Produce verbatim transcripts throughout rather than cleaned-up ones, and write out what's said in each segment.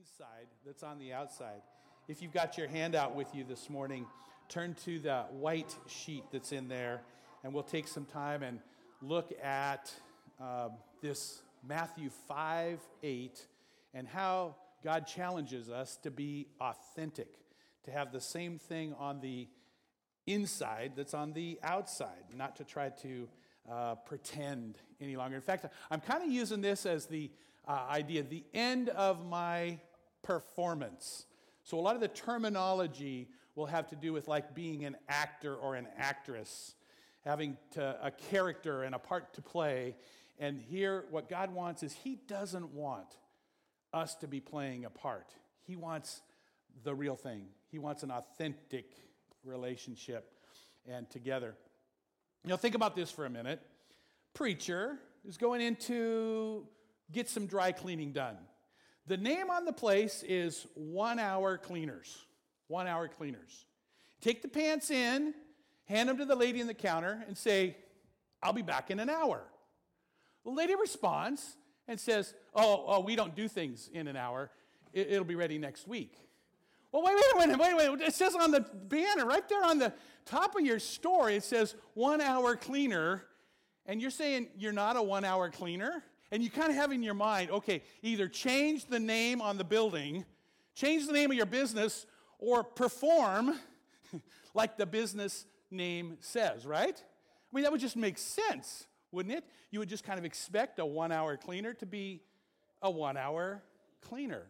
inside that's on the outside. If you've got your handout with you this morning, turn to the white sheet that's in there, and we'll take some time and look at um, this Matthew five eight and how God challenges us to be authentic, to have the same thing on the inside that's on the outside, not to try to uh, pretend any longer. In fact, I'm kind of using this as the uh, idea, the end of my performance. So a lot of the terminology will have to do with like being an actor or an actress, having to, a character and a part to play. And here, what God wants is He doesn't want us to be playing a part. He wants the real thing. He wants an authentic relationship and together. You know, think about this for a minute. Preacher is going in to get some dry cleaning done. The name on the place is One Hour Cleaners. One Hour Cleaners. Take the pants in, hand them to the lady in the counter, and say, "I'll be back in an hour." The lady responds and says, oh, oh, we don't do things in an hour. It, it'll be ready next week. Well, wait, wait, wait, wait, wait. It says on the banner, right there on the top of your store, it says One Hour Cleaner, and you're saying you're not a one-hour cleaner? And you kind of have in your mind, okay, either change the name on the building, change the name of your business, or perform like the business name says, right? I mean, that would just make sense, wouldn't it? You would just kind of expect a one-hour cleaner to be a one-hour cleaner.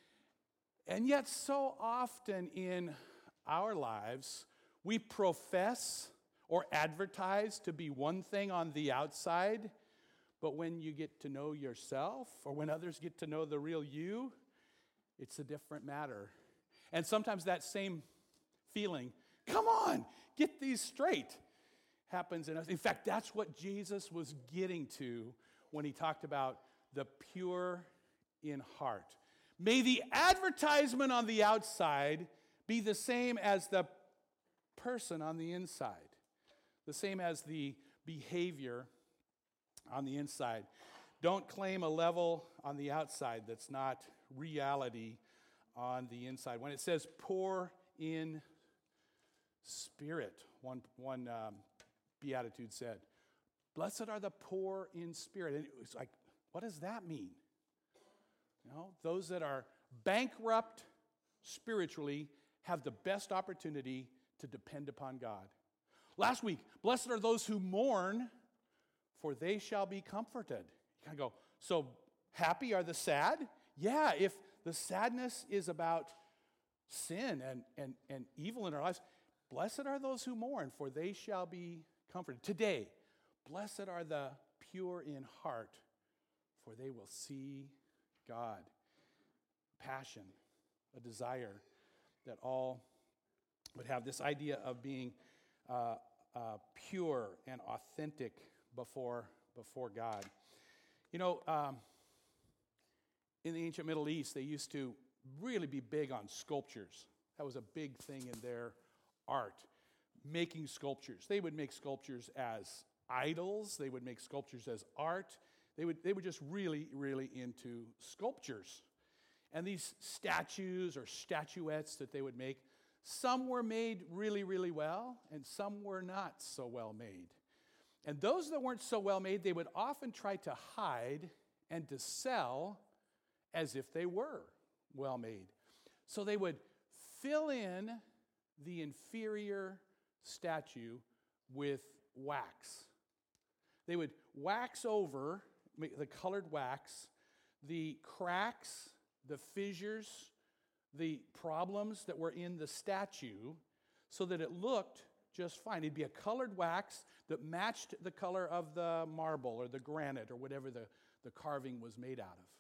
And yet, so often in our lives, we profess or advertise to be one thing on the outside, but when you get to know yourself, or when others get to know the real you, it's a different matter. And sometimes that same feeling, come on, get these straight, happens in us. In fact, that's what Jesus was getting to when He talked about the pure in heart. May the advertisement on the outside be the same as the person on the inside, the same as the behavior on the inside. Don't claim a level on the outside that's not reality on the inside. When it says poor in spirit, one, one um, beatitude said, "Blessed are the poor in spirit." And it was like, what does that mean? You know, those that are bankrupt spiritually have the best opportunity to depend upon God. Last week, blessed are those who mourn, for they shall be comforted. You kind of go, so happy are the sad? Yeah, if the sadness is about sin and, and, and evil in our lives, blessed are those who mourn, for they shall be comforted. Today, blessed are the pure in heart, for they will see God. Passion, a desire that all would have this idea of being uh, uh, pure and authentic before, before God. You know, um, in the ancient Middle East, they used to really be big on sculptures. That was a big thing in their art, making sculptures. They would make sculptures as idols. They would make sculptures as art. They would, they were just really, really into sculptures. And these statues or statuettes that they would make, some were made really, really well, and some were not so well made. And those that weren't so well made, they would often try to hide and to sell as if they were well made. So they would fill in the inferior statue with wax. They would wax over, the colored wax, the cracks, the fissures, the problems that were in the statue so that it looked just fine. It'd be a colored wax that matched the color of the marble or the granite or whatever the, the carving was made out of.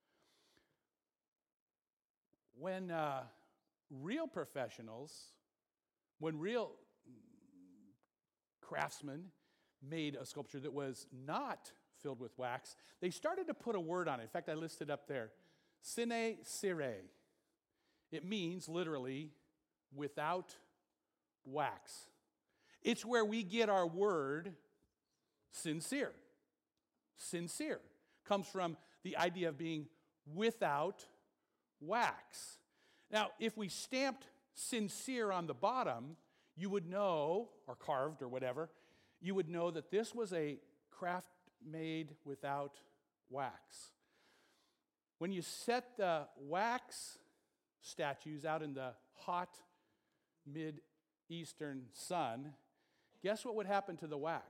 When uh, real professionals, when real craftsmen made a sculpture that was not filled with wax, they started to put a word on it. In fact, I listed up there, sine cire. It means literally without wax. It's where we get our word sincere. Sincere comes from the idea of being without wax. Now, if we stamped sincere on the bottom, you would know, or carved or whatever, you would know that this was a craft made without wax. When you set the wax statues out in the hot mid-eastern sun, guess what would happen to the wax?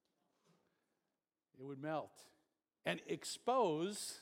It would melt and expose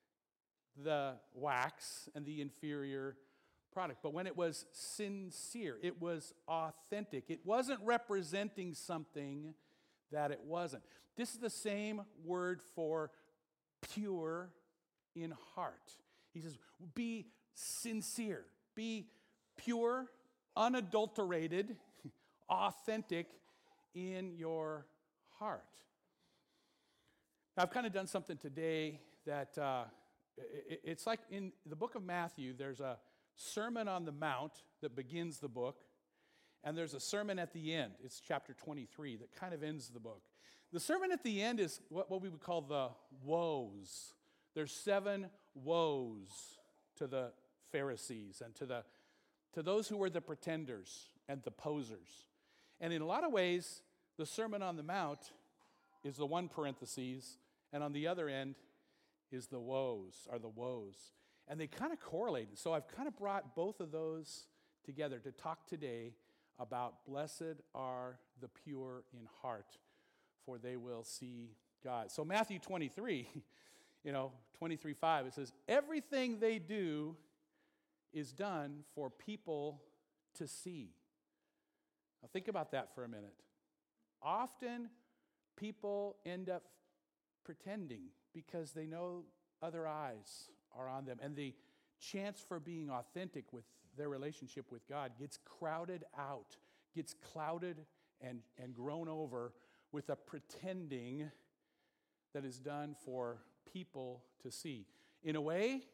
the wax and the inferior product. But when it was sincere, it was authentic. It wasn't representing something that it wasn't. This is the same word for pure in heart. He says, be sincere, be pure, unadulterated, authentic in your heart. Now, I've kind of done something today that uh, it, it's like in the book of Matthew, there's a Sermon on the Mount that begins the book, and there's a sermon at the end. It's chapter twenty-three that kind of ends the book. The sermon at the end is what, what we would call the woes. There's seven woes to the Pharisees and to the to those who were the pretenders and the posers. And in a lot of ways, the Sermon on the Mount is the one parenthesis, and on the other end is the woes, are the woes. And they kind of correlate. So I've kind of brought both of those together to talk today about blessed are the pure in heart, for they will see God. So Matthew twenty-three, you know, twenty-three five, it says, everything they do is done for people to see. Now think about that for a minute. Often people end up pretending because they know other eyes are on them, and the chance for being authentic with their relationship with God gets crowded out, gets clouded and, and grown over with a pretending that is done for people to see. In a way,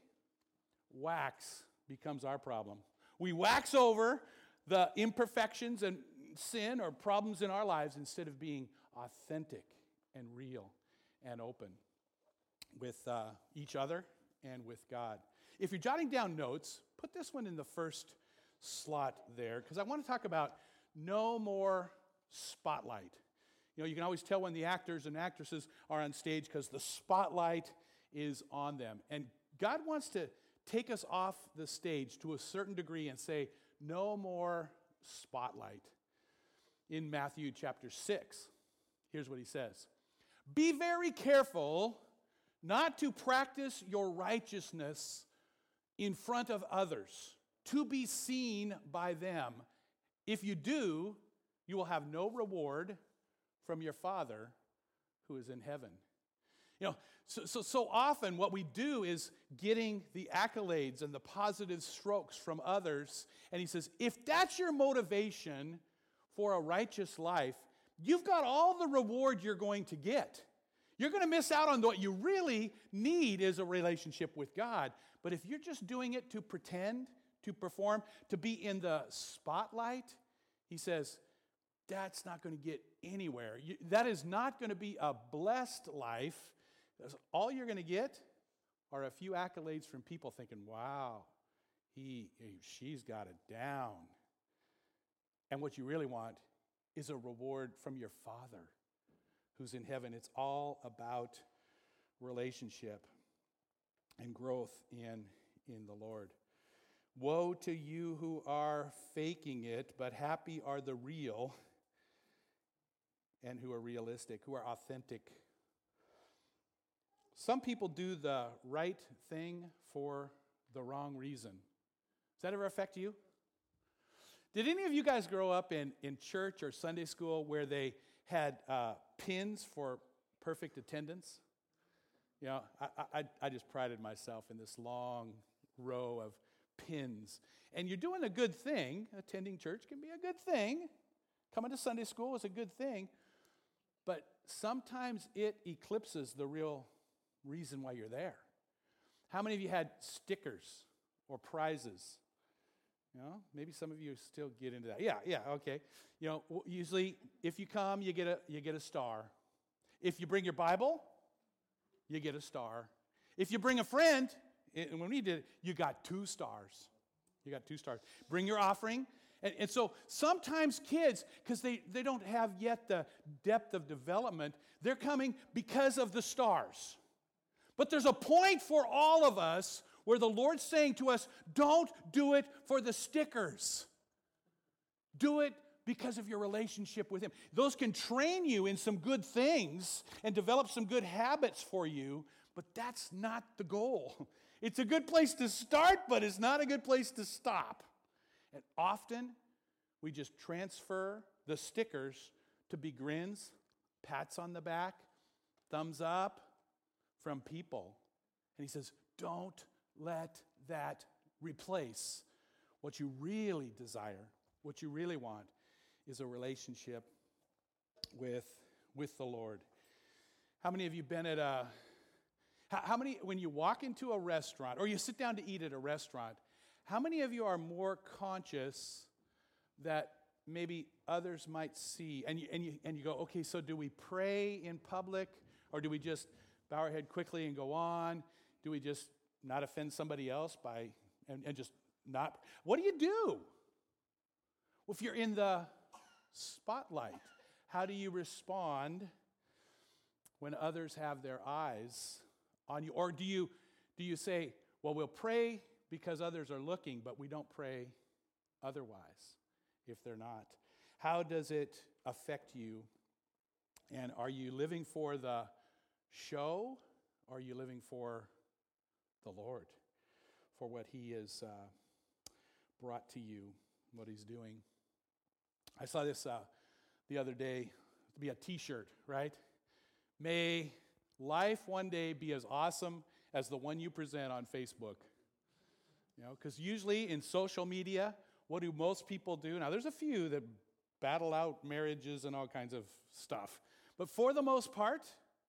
wax becomes our problem. We wax over the imperfections and sin or problems in our lives instead of being authentic and real and open with uh, each other and with God. If you're jotting down notes, put this one in the first slot there, because I want to talk about no more spotlight. You know, you can always tell when the actors and actresses are on stage because the spotlight is on them. And God wants to take us off the stage to a certain degree and say, no more spotlight. In Matthew chapter six, here's what he says. Be very careful not to practice your righteousness in front of others, to be seen by them. If you do, you will have no reward from your Father who is in heaven. You know, so, so, so often what we do is getting the accolades and the positive strokes from others. And he says, if that's your motivation for a righteous life, you've got all the reward you're going to get. You're going to miss out on what you really need is a relationship with God. But if you're just doing it to pretend, to perform, to be in the spotlight, he says, that's not going to get anywhere. You, that is not going to be a blessed life. All you're going to get are a few accolades from people thinking, wow, he, she's got it down. And what you really want is a reward from your Father who's in heaven. It's all about relationship and growth in, in the Lord. Woe to you who are faking it, but happy are the real and who are realistic, who are authentic. Some people do the right thing for the wrong reason. Does that ever affect you? Did any of you guys grow up in, in church or Sunday school where they had uh, pins for perfect attendance? You know, I, I, I just prided myself in this long row of pins. And you're doing a good thing. Attending church can be a good thing. Coming to Sunday school is a good thing. But sometimes it eclipses the real reason why you're there. How many of you had stickers or prizes? You know, maybe some of you still get into that. Yeah, yeah, okay. You know, usually if you come, you get a you get a star. If you bring your Bible, you get a star. If you bring a friend and when we did it, you got two stars. You got two stars. Bring your offering. And, and so sometimes kids, because they, they don't have yet the depth of development, they're coming because of the stars. But there's a point for all of us where the Lord's saying to us, don't do it for the stickers. Do it because of your relationship with Him. Those can train you in some good things and develop some good habits for you, but that's not the goal. It's a good place to start, but it's not a good place to stop. And often, we just transfer the stickers to be grins, pats on the back, thumbs up from people. And He says, don't let that replace what you really desire, what you really want is a relationship with, with the Lord. How many of you been at a, how, how many, when you walk into a restaurant, or you sit down to eat at a restaurant, how many of you are more conscious that maybe others might see, and you, and you, and you go, okay, so do we pray in public, or do we just bow our head quickly and go on? Do we just not offend somebody else by, and, and just not, what do you do? Well, if you're in the spotlight, how do you respond when others have their eyes on you? Or do you do you say, well, we'll pray because others are looking, but we don't pray otherwise if they're not? How does it affect you? And are you living for the show, or are you living for the Lord, for what He has uh, brought to you, what He's doing? I saw this uh, the other day, to be a t-shirt, right? May life one day be as awesome as the one you present on Facebook. You know, because usually in social media, what do most people do? Now, there's a few that battle out marriages and all kinds of stuff. But for the most part,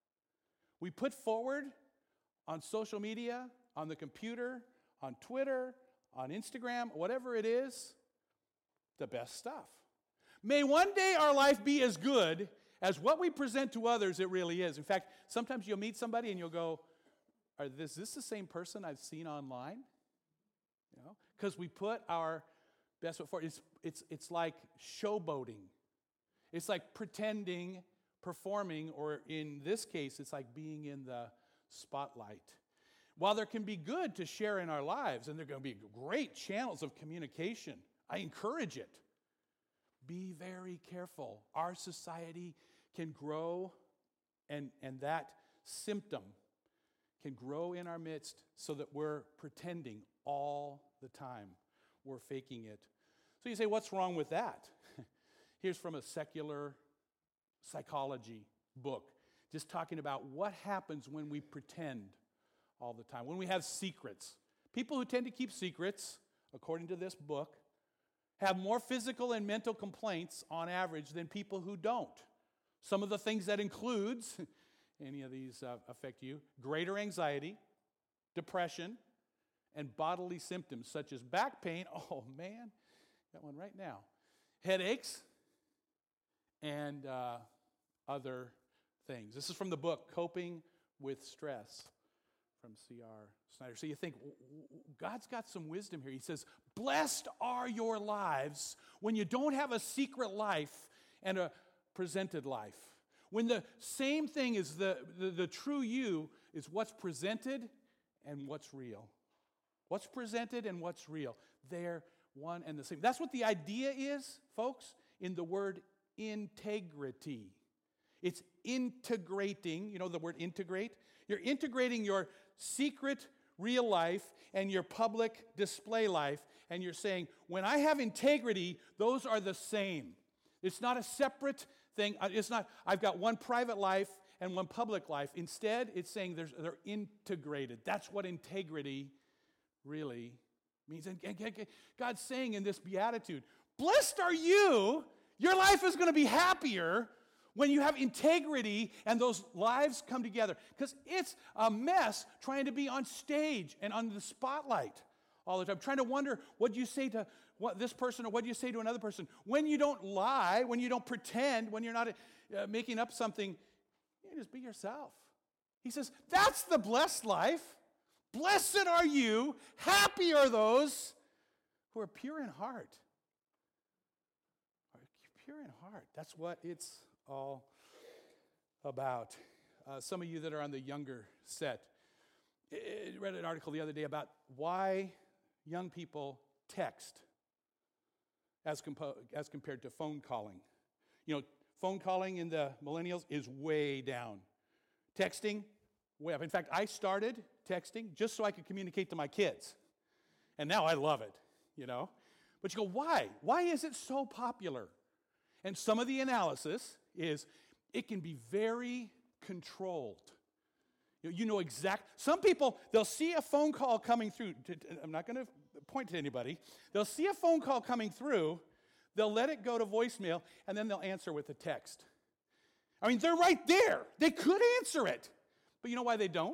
we put forward on social media, on the computer, on Twitter, on Instagram, whatever it is, the best stuff. May one day our life be as good as what we present to others it really is. In fact, sometimes you'll meet somebody and you'll go, "Are this, is this the same person I've seen online?" You know, because we put our best foot forward. It's, it's, it's like showboating. It's like pretending, performing, or in this case, it's like being in the spotlight. While there can be good to share in our lives, and there are going to be great channels of communication, I encourage it. Be very careful. Our society can grow, and, and that symptom can grow in our midst so that we're pretending all the time. We're faking it. So you say, what's wrong with that? Here's from a secular psychology book, just talking about what happens when we pretend all the time, when we have secrets. People who tend to keep secrets, according to this book, have more physical and mental complaints on average than people who don't. Some of the things that includes, any of these uh, affect you, greater anxiety, depression, and bodily symptoms such as back pain. Oh man, got one right now. Headaches, and uh, other things. This is from the book, Coping with Stress, from C R Snyder. So you think, God's got some wisdom here. He says, blessed are your lives when you don't have a secret life and a presented life. When the same thing is the, the, the true you is what's presented and what's real. What's presented and what's real. They're one and the same. That's what the idea is, folks, in the word integrity. It's integrating, you know the word integrate? You're integrating your secret real life and your public display life, and you're saying, when I have integrity, those are the same. It's not a separate thing. It's not, I've got one private life and one public life. Instead, it's saying there's, they're integrated. That's what integrity really means. And God's saying in this beatitude, blessed are you, your life is going to be happier when you have integrity and those lives come together. Because it's a mess trying to be on stage and on the spotlight all the time. Trying to wonder what you say to what this person or what do you say to another person. When you don't lie, when you don't pretend, when you're not uh, making up something, you just be yourself. He says, that's the blessed life. Blessed are you, happy are those who are pure in heart. Are pure in heart. That's what it's all about. Uh, some of you that are on the younger set, I read an article the other day about why young people text as, compo- as compared to phone calling. You know, phone calling in the millennials is way down. Texting, way up. In fact, I started texting just so I could communicate to my kids. And now I love it, you know. But you go, why? Why is it so popular? And some of the analysis is it can be very controlled. You know, you know exact. Some people, they'll see a phone call coming through. I'm not going to point to anybody. They'll see a phone call coming through. They'll let it go to voicemail, and then they'll answer with a text. I mean, they're right there. They could answer it. But you know why they don't?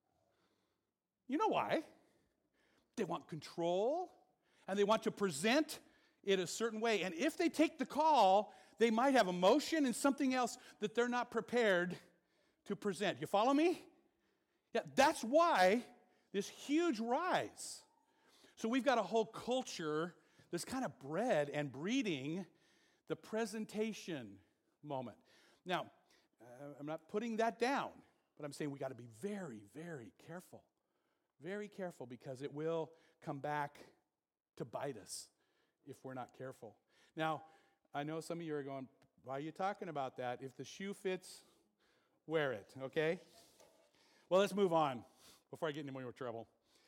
You know why? They want control, and they want to present it a certain way. And if they take the call, they might have emotion and something else that they're not prepared to present. You follow me? Yeah, that's why this huge rise. So we've got a whole culture that's kind of bred and breeding the presentation moment. Now, uh, I'm not putting that down, but I'm saying we got to be very, very careful. Very careful, because it will come back to bite us if we're not careful. Now, I know some of you are going, why are you talking about that? If the shoe fits, wear it, okay? Well, let's move on before I get into more trouble.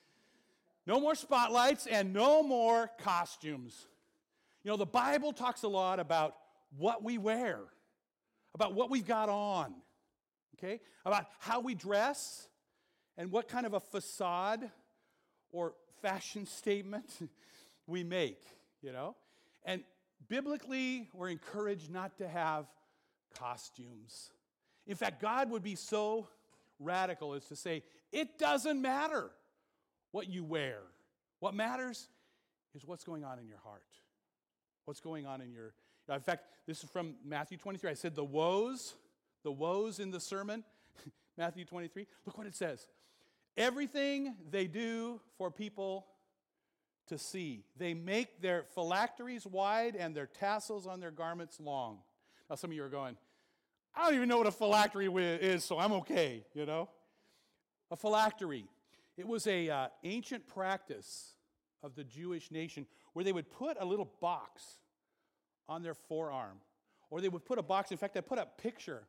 No more spotlights and no more costumes. You know, the Bible talks a lot about what we wear, about what we've got on, okay? About how we dress and what kind of a facade or fashion statement we make, you know? And biblically, we're encouraged not to have costumes. In fact, God would be so radical as to say, it doesn't matter what you wear. What matters is what's going on in your heart. What's going on in your... In fact, this is from Matthew twenty-three. I said the woes, the woes in the sermon, Matthew twenty-three. Look what it says. Everything they do for people to see. They make their phylacteries wide and their tassels on their garments long. Now, some of you are going, I don't even know what a phylactery is, so I'm okay, you know? A phylactery. It was a uh, ancient practice of the Jewish nation where they would put a little box on their forearm, or they would put a box. In fact, I put a picture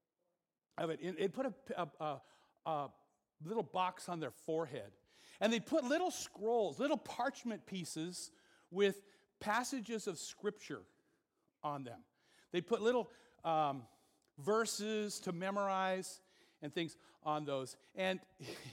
of it. It put a, a, a, a little box on their forehead, and they'd put little scrolls, little parchment pieces with passages of Scripture on them. They'd put little um, verses to memorize and things on those, and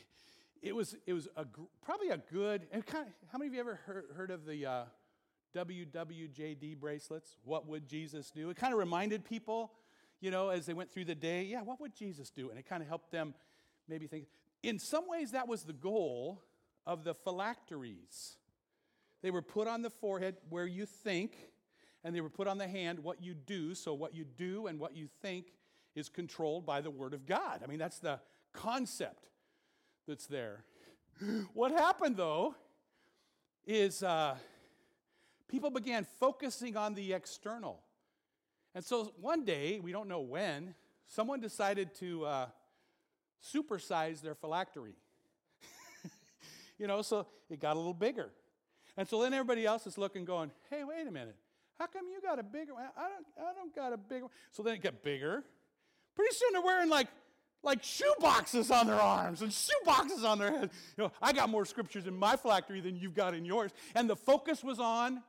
It was it was a, probably a good, and kind of, how many of you ever heard, heard of the uh, W W J D bracelets? What would Jesus do? It kind of reminded people, you know, as they went through the day, yeah, what would Jesus do? And it kind of helped them maybe think. In some ways, that was the goal of the phylacteries. They were put on the forehead where you think, and they were put on the hand what you do. So what you do and what you think is controlled by the Word of God. I mean, that's the concept that's there. What happened, though, is uh, people began focusing on the external. And so one day, we don't know when, someone decided to uh, supersize their phylactery. You know, so it got a little bigger. And so then everybody else is looking, going, hey, wait a minute. How come you got a bigger one? I don't, I don't got a bigger one. So then it got bigger. Pretty soon they're wearing like like shoe boxes on their arms and shoe boxes on their heads. You know, I got more scriptures in my phylactery than you've got in yours. And the focus was on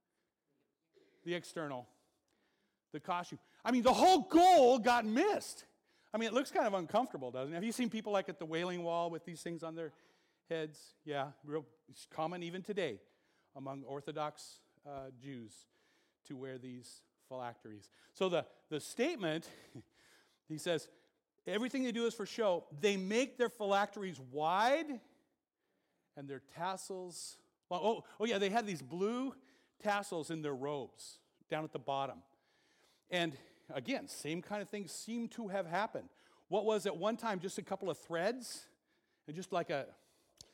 the external, the costume. I mean, the whole goal got missed. I mean, it looks kind of uncomfortable, doesn't it? Have you seen people like at the Wailing Wall with these things on their heads? Yeah, real, it's common even today among Orthodox uh, Jews to wear these phylacteries. So the, the statement, he says, everything they do is for show. They make their phylacteries wide and their tassels long. Oh, oh yeah, they had these blue tassels in their robes down at the bottom. And again, same kind of things seem to have happened. What was at one time just a couple of threads and just like a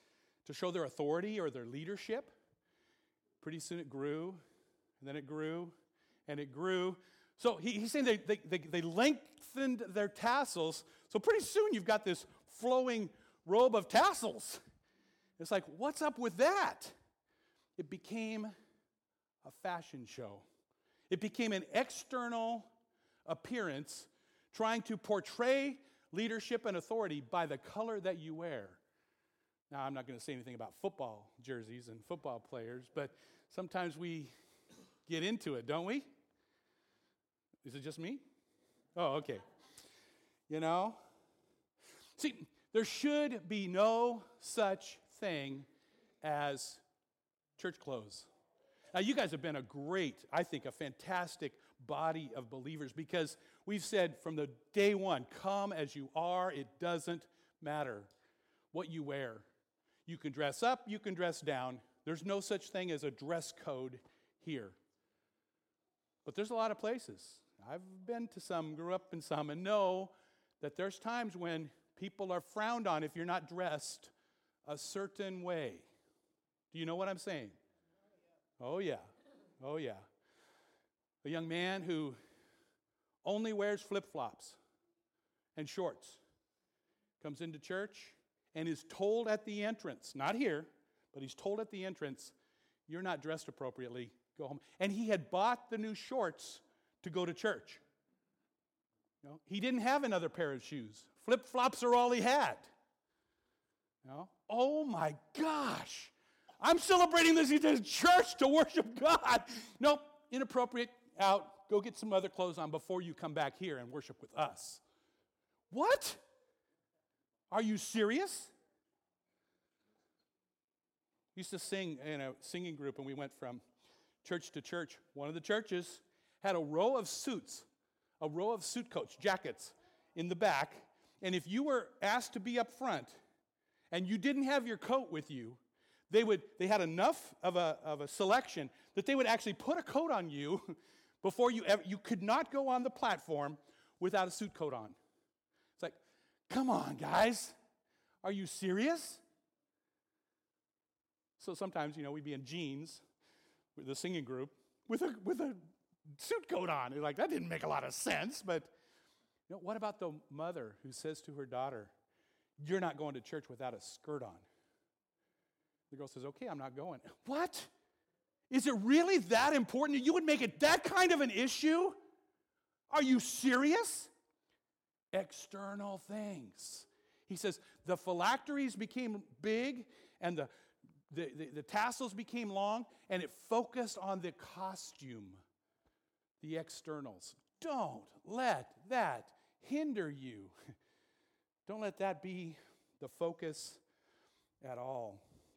to show their authority or their leadership. Pretty soon it grew, and then it grew, and it grew. So he, he's saying they, they, they, they lengthened their tassels, so pretty soon you've got this flowing robe of tassels. It's like, what's up with that? It became a fashion show. It became an external appearance trying to portray leadership and authority by the color that you wear. Now, I'm not going to say anything about football jerseys and football players, but sometimes we get into it, don't we? Is it just me? Oh, okay. You know? See, there should be no such thing as church clothes. Now, you guys have been a great, I think, a fantastic body of believers because we've said from the day one, come as you are. It doesn't matter what you wear. You can dress up, you can dress down. There's no such thing as a dress code here. But there's a lot of places. I've been to some, grew up in some, and know that there's times when people are frowned on if you're not dressed a certain way. Do you know what I'm saying? Oh, yeah. Oh, yeah. A young man who only wears flip-flops and shorts comes into church and is told at the entrance, not here, but he's told at the entrance, you're not dressed appropriately, go home. And he had bought the new shorts to go to church. You know, he didn't have another pair of shoes. Flip-flops are all he had. You know? Oh my gosh. I'm celebrating this in church to worship God. Nope, inappropriate, out. Go get some other clothes on before you come back here and worship with us. What? Are you serious? We used to sing in a singing group, and we went from church to church. One of the churches had a row of suits, a row of suit coats, jackets in the back, and if you were asked to be up front and you didn't have your coat with you, They would. They had enough of a, of a selection that they would actually put a coat on you before you ever, you could not go on the platform without a suit coat on. It's like, come on, guys. Are you serious? So sometimes, you know, we'd be in jeans with the singing group with a with a suit coat on. You're like, that didn't make a lot of sense. But you know, what about the mother who says to her daughter, you're not going to church without a skirt on? The girl says, okay, I'm not going. What? Is it really that important? You would make it that kind of an issue? Are you serious? External things. He says, the phylacteries became big and the, the, the, the tassels became long, and it focused on the costume, the externals. Don't let that hinder you. Don't let that be the focus at all.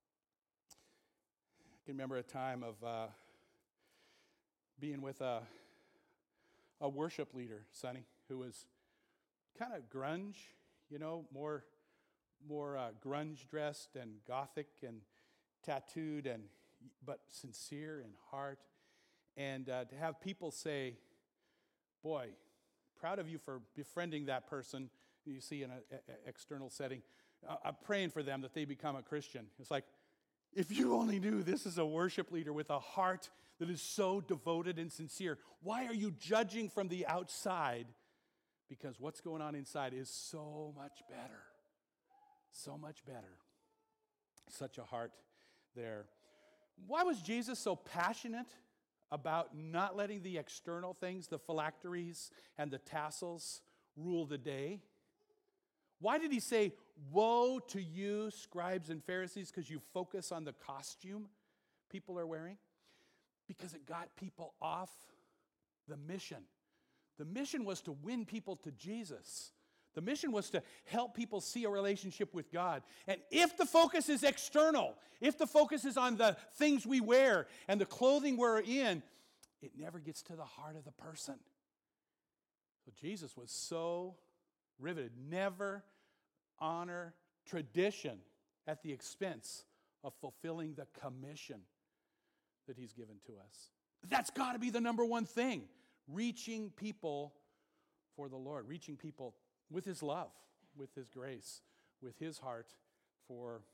I can remember a time of uh, being with a, a worship leader, Sonny, who was kind of grunge, you know, more more uh, grunge dressed and gothic and tattooed, and but sincere in heart. And uh, to have people say, boy, proud of you for befriending that person you see in an external setting. Uh, I'm praying for them that they become a Christian. It's like, if you only knew this is a worship leader with a heart that is so devoted and sincere, why are you judging from the outside? Because what's going on inside is so much better. So much better. Such a heart there. Why was Jesus so passionate about not letting the external things, the phylacteries and the tassels, rule the day? Why did he say, woe to you, scribes and Pharisees, because you focus on the costume people are wearing? Because it got people off the mission. The mission was to win people to Jesus. The mission was to help people see a relationship with God. And if the focus is external, if the focus is on the things we wear and the clothing we're in, it never gets to the heart of the person. So Jesus was so riveted. Never honor tradition at the expense of fulfilling the commission that he's given to us. That's got to be the number one thing. Reaching people for the Lord. Reaching people with his love, with his grace, with his heart for,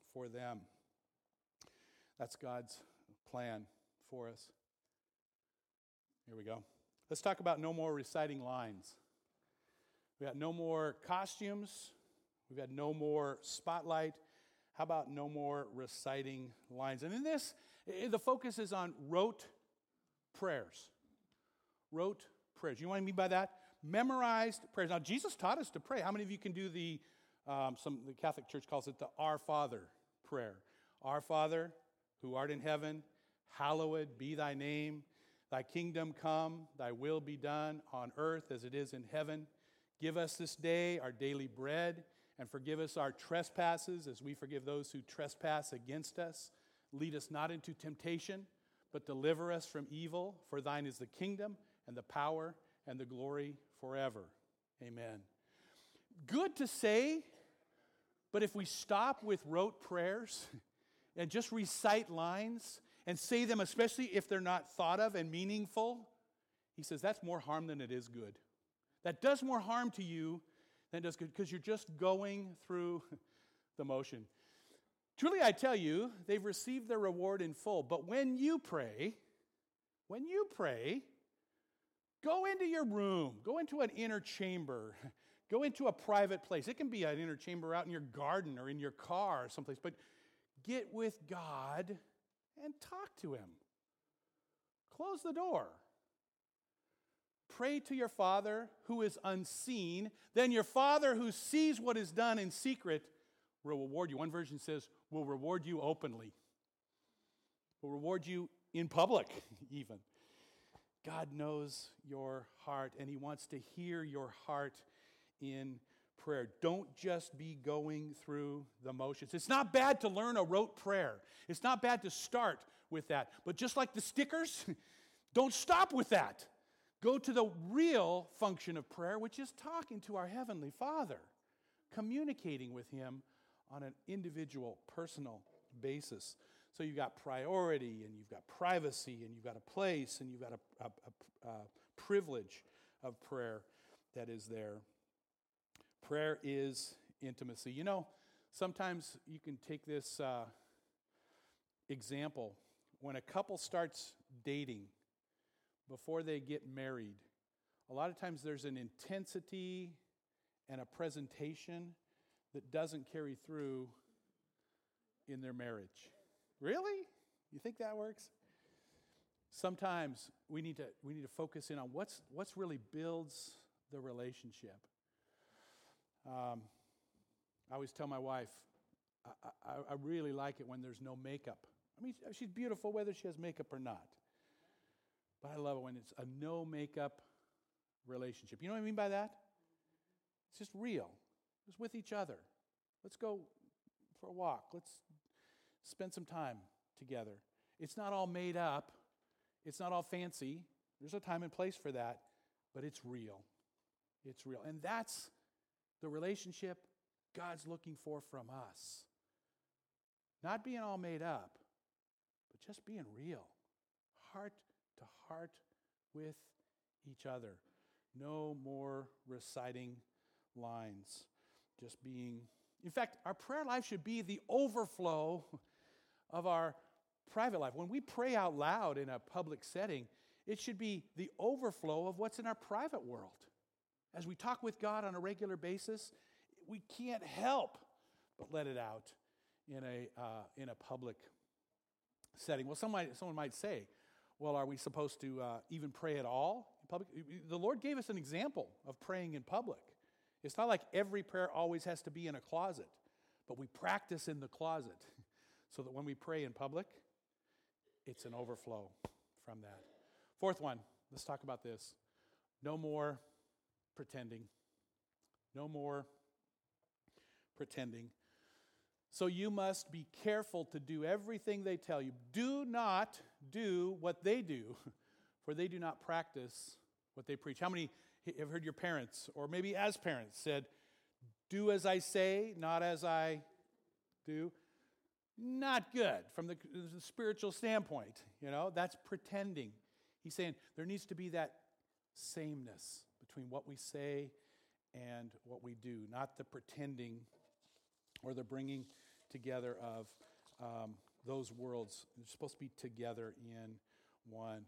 for them. That's God's plan for us. Here we go. Let's talk about no more reciting lines. We got no more costumes. We've got no more spotlight. How about no more reciting lines? And in this, the focus is on rote prayers. Rote prayers. You know what I mean by that? Memorized prayers. Now, Jesus taught us to pray. How many of you can do the, um, some the Catholic Church calls it the Our Father prayer? Our Father, who art in heaven, hallowed be thy name. Thy kingdom come, thy will be done on earth as it is in heaven. Give us this day our daily bread, and forgive us our trespasses as we forgive those who trespass against us. Lead us not into temptation, but deliver us from evil. For thine is the kingdom and the power and the glory forever. Amen. Good to say, but if we stop with rote prayers and just recite lines and say them, especially if they're not thought of and meaningful, he says that's more harm than it is good. That does more harm to you than it does good, because you're just going through the motion. Truly, I tell you, they've received their reward in full. But when you pray, when you pray, go into your room, go into an inner chamber, go into a private place. It can be an inner chamber out in your garden or in your car or someplace, but get with God and talk to him. Close the door. Pray to your Father who is unseen. Then your Father who sees what is done in secret will reward you. One version says, will reward you openly. Will reward you in public, even. God knows your heart, and he wants to hear your heart in prayer. Don't just be going through the motions. It's not bad to learn a rote prayer. It's not bad to start with that. But just like the stickers, don't stop with that. Go to the real function of prayer, which is talking to our Heavenly Father, communicating with him on an individual, personal basis. So you've got priority, and you've got privacy, and you've got a place, and you've got a, a, a, a privilege of prayer that is there. Prayer is intimacy. You know, sometimes you can take this uh, example. When a couple starts dating, before they get married, a lot of times there's an intensity and a presentation that doesn't carry through in their marriage. Really? You think that works? Sometimes we need to we need to focus in on what's what's really builds the relationship. Um, I always tell my wife, I, I, I really like it when there's no makeup. I mean, she's beautiful whether she has makeup or not. But I love it when it's a no makeup relationship. You know what I mean by that? It's just real. It's with each other. Let's go for a walk. Let's spend some time together. It's not all made up. It's not all fancy. There's a time and place for that, but it's real. It's real. And that's the relationship God's looking for from us. Not being all made up, but just being real. Heart to heart with each other. No more reciting lines. Just being... In fact, our prayer life should be the overflow of our private life. When we pray out loud in a public setting, it should be the overflow of what's in our private world. As we talk with God on a regular basis, we can't help but let it out in a uh, in a public setting. Well, some might, someone might say, well, are we supposed to uh, even pray at all in public? The Lord gave us an example of praying in public. It's not like every prayer always has to be in a closet, but we practice in the closet so that when we pray in public, it's an overflow from that. Fourth one, let's talk about this. No more pretending. No more pretending. So you must be careful to do everything they tell you. Do not do what they do, for they do not practice what they preach. How many have heard your parents, or maybe as parents, said, do as I say, not as I do? Not good from the, the spiritual standpoint. You know, that's pretending. He's saying there needs to be that sameness between what we say and what we do, not the pretending or the bringing together of um, those worlds. They're supposed to be together in one.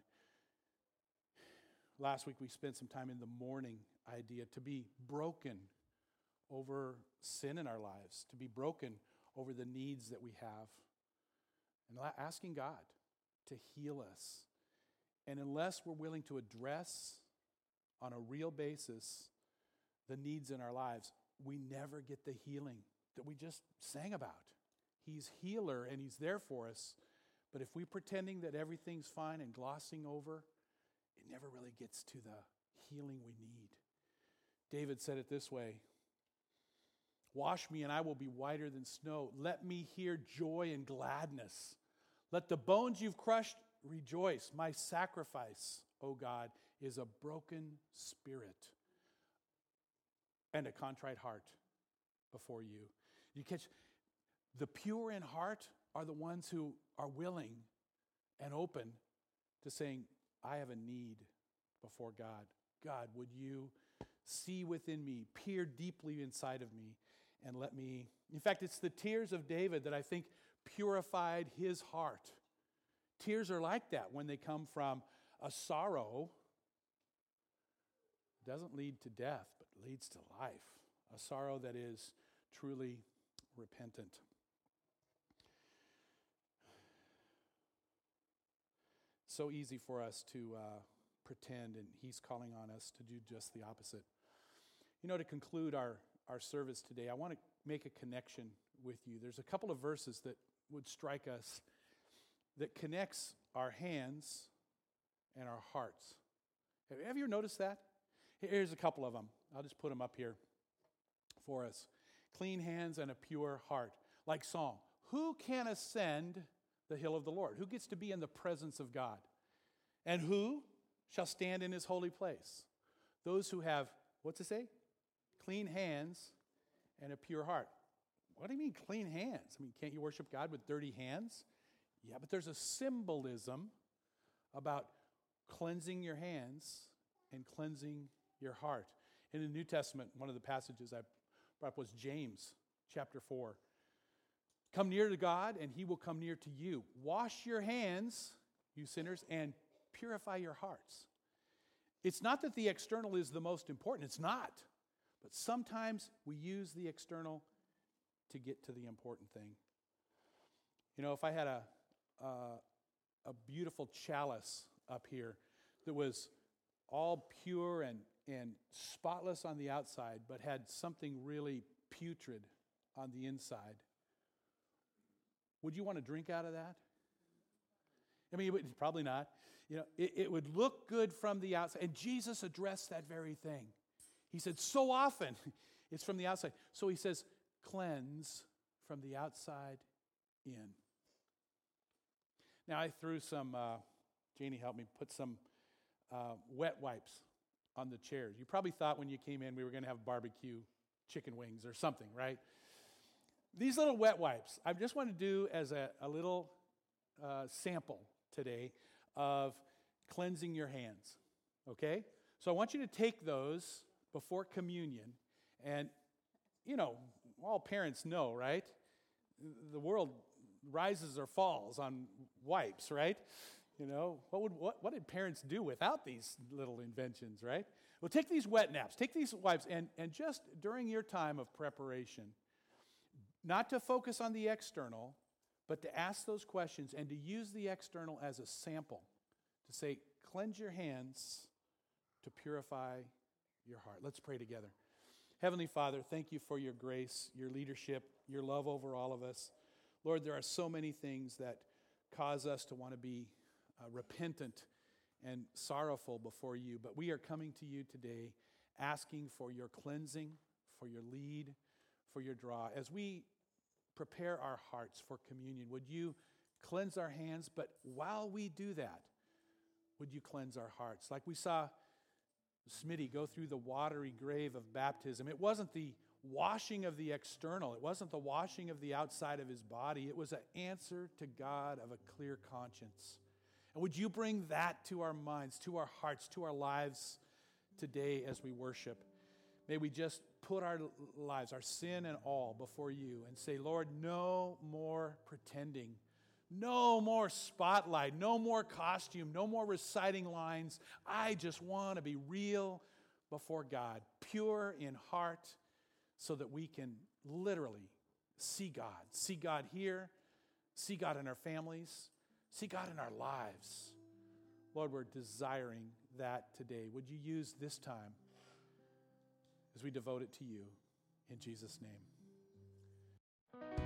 Last week we spent some time in the mourning idea, to be broken over sin in our lives, to be broken over the needs that we have, and asking God to heal us. And unless we're willing to address on a real basis the needs in our lives, we never get the healing that we just sang about. He's healer and he's there for us. But if we're pretending that everything's fine and glossing over, it never really gets to the healing we need. David said it this way: "Wash me and I will be whiter than snow. Let me hear joy and gladness. Let the bones you've crushed rejoice. My sacrifice, O God, is a broken spirit and a contrite heart before you." You catch, the pure in heart are the ones who are willing and open to saying, I have a need before God. God, would you see within me, peer deeply inside of me, and let me... In fact, it's the tears of David that I think purified his heart. Tears are like that when they come from a sorrow. It doesn't lead to death, but leads to life. A sorrow that is truly repentant. So easy for us to uh, pretend, and he's calling on us to do just the opposite. You know, to conclude our, our service today, I want to make a connection with you. There's a couple of verses that would strike us that connects our hands and our hearts. Have you ever noticed that? Here's a couple of them. I'll just put them up here for us. Clean hands and a pure heart. Like Psalm, who can ascend the hill of the Lord? Who gets to be in the presence of God? And who shall stand in his holy place? Those who have, what's it say? Clean hands and a pure heart. What do you mean clean hands? I mean, can't you worship God with dirty hands? Yeah, but there's a symbolism about cleansing your hands and cleansing your heart. In the New Testament, one of the passages I brought up was James chapter four. Come near to God, and he will come near to you. Wash your hands, you sinners, and purify your hearts. It's not that the external is the most important. It's not. But sometimes we use the external to get to the important thing. You know, if I had a, uh, a beautiful chalice up here that was all pure and, and spotless on the outside, but had something really putrid on the inside, would you want to drink out of that? I mean, would, probably not. You know, it, it would look good from the outside. And Jesus addressed that very thing. He said, so often it's from the outside. So he says, cleanse from the outside in. Now, I threw some, uh, Janie helped me put some uh, wet wipes on the chairs. You probably thought when you came in we were going to have barbecue chicken wings or something, right? These little wet wipes, I just want to do as a, a little uh, sample today of cleansing your hands, okay? So I want you to take those before communion, and, you know, all parents know, right? The world rises or falls on wipes, right? You know, what would what, what did parents do without these little inventions, right? Well, take these wet naps, take these wipes, and, and just during your time of preparation, not to focus on the external, but to ask those questions and to use the external as a sample, to say, cleanse your hands to purify your heart. Let's pray together. Heavenly Father, thank you for your grace, your leadership, your love over all of us. Lord, there are so many things that cause us to want to be uh, repentant and sorrowful before you, but we are coming to you today asking for your cleansing, for your lead, for your draw. As we prepare our hearts for communion, would you cleanse our hands, but while we do that, would you cleanse our hearts? Like we saw Smitty go through the watery grave of baptism. It wasn't the washing of the external. It wasn't the washing of the outside of his body. It was an answer to God of a clear conscience. And would you bring that to our minds, to our hearts, to our lives today as we worship? May we just put our lives, our sin and all, before you and say, Lord, no more pretending. No more spotlight, no more costume, no more reciting lines. I just want to be real before God, pure in heart, so that we can literally see God. See God here, see God in our families, see God in our lives. Lord, we're desiring that today. Would you use this time as we devote it to you? In Jesus' name.